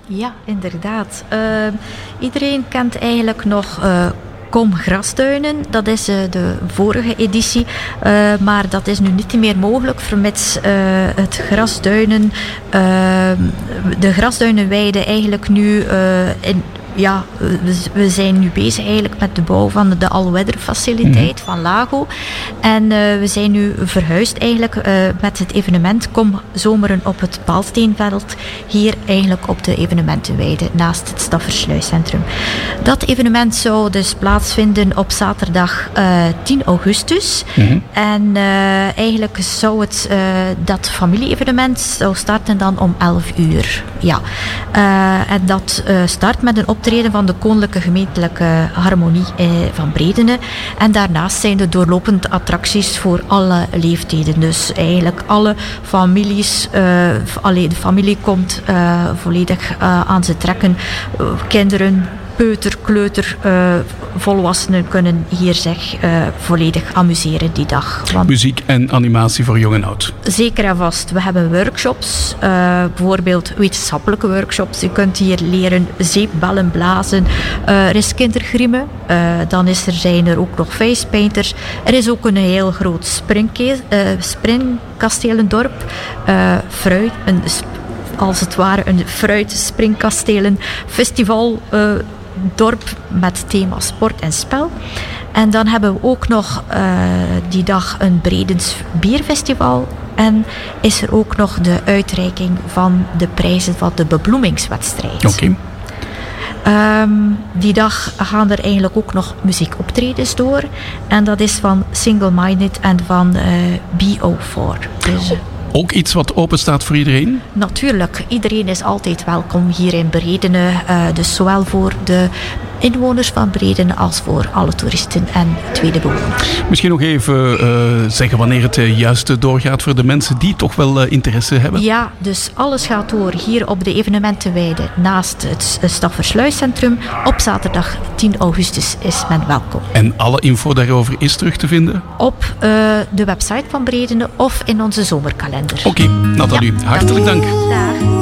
Ja, inderdaad. Iedereen kent eigenlijk nog Kom Grasduinen. Dat is de vorige editie. Maar dat is nu niet meer mogelijk, vermits de grasduinenweide eigenlijk nu we zijn nu bezig eigenlijk met de bouw van de all-weather-faciliteit van Lago. En we zijn nu verhuisd eigenlijk met het evenement Kom Zomeren op het Paalsteenveld. Hier eigenlijk op de evenementenweide naast het Staffersluiscentrum. Dat evenement zou dus plaatsvinden op zaterdag 10 augustus. En eigenlijk zou dat familie-evenement zou starten dan om 11 uur. Ja. En dat start met een optreden van de Koninklijke Gemeentelijke Harmonie van Bredene. En daarnaast zijn er doorlopend attracties voor alle leeftijden. Dus eigenlijk alle families, de familie komt volledig aan ze trekken. Kinderen, peuter, kleuter, volwassenen kunnen hier zich volledig amuseren die dag. Want muziek en animatie voor jong en oud. Zeker en vast. We hebben workshops, bijvoorbeeld wetenschappelijke workshops. Je kunt hier leren zeepbellen blazen. Er is kindergriemen. Dan zijn er ook nog facepainters. Er is ook een heel groot springkasteelendorp. Fruit, als het ware een fruit-springkastelen festival dorp met thema sport en spel. En dan hebben we ook nog die dag een Bredens bierfestival. En is er ook nog de uitreiking van de prijzen van de bebloemingswedstrijd. Oké. Die dag gaan er eigenlijk ook nog muziekoptredens door. En dat is van Single Minded en van BO4. Dus, ook iets wat open staat voor iedereen? Natuurlijk, iedereen is altijd welkom hier in Bredene. Dus zowel voor de inwoners van Bredene als voor alle toeristen en tweede bewoners. Misschien nog even zeggen wanneer het juist doorgaat voor de mensen die toch wel interesse hebben? Ja, dus alles gaat door hier op de evenementenweide naast het Staffersluiscentrum. Op zaterdag 10 augustus is men welkom. En alle info daarover is terug te vinden? Op de website van Bredene of in onze zomerkalender. Oké, Nathalie, hartelijk dank. Dag.